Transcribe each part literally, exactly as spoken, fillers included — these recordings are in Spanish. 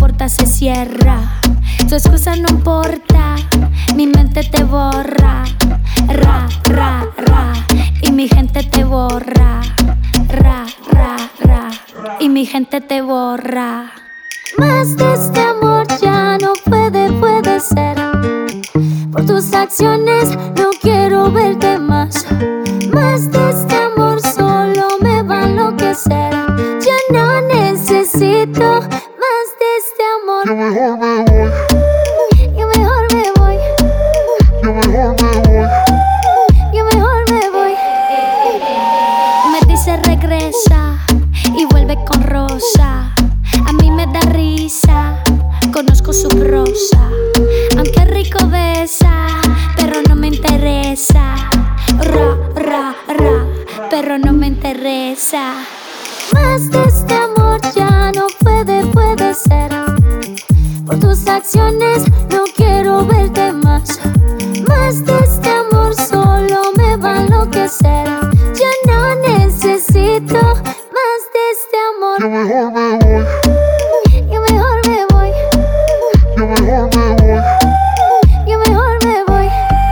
puerta se cierra. Tu excusa no importa, mi mente te borra. Ra, ra, ra, y mi gente te borra. Ra, ra, ra, y mi gente te borra. Más de este amor ya no puede, puede ser. Por tus acciones no quiero verte más. Más de este amor solo me va a enloquecer. Ya no necesito más de este amor. Yo mejor me voy. Yo mejor me voy. Yo mejor me voy. Yo mejor me voy. Me dice regresa y vuelve con rosa. A mí me da risa, conozco su prosa. Aunque rico besa, pero no me interesa. Ra, ra, ra, pero no me interesa. Más de este amor ya no puede, puede ser. Por tus acciones no quiero verte más. Más de este amor solo me va a enloquecer. Ya no necesito más de este amor. Yo mejor me voy. Yo mejor me voy. Yo mejor me voy. Yo mejor me voy.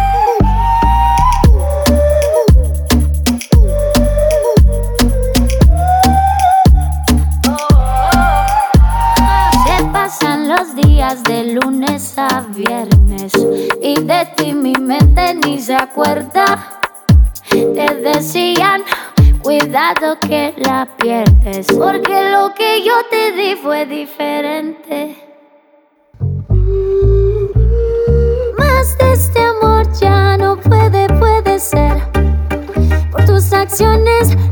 Se pasan los días de lunes a viernes y de ti mi mente ni se acuerda. Te decían, cuidado que la pierdes, porque lo que yo te di fue diferente. Más de este amor ya no puede, puede ser. Por tus acciones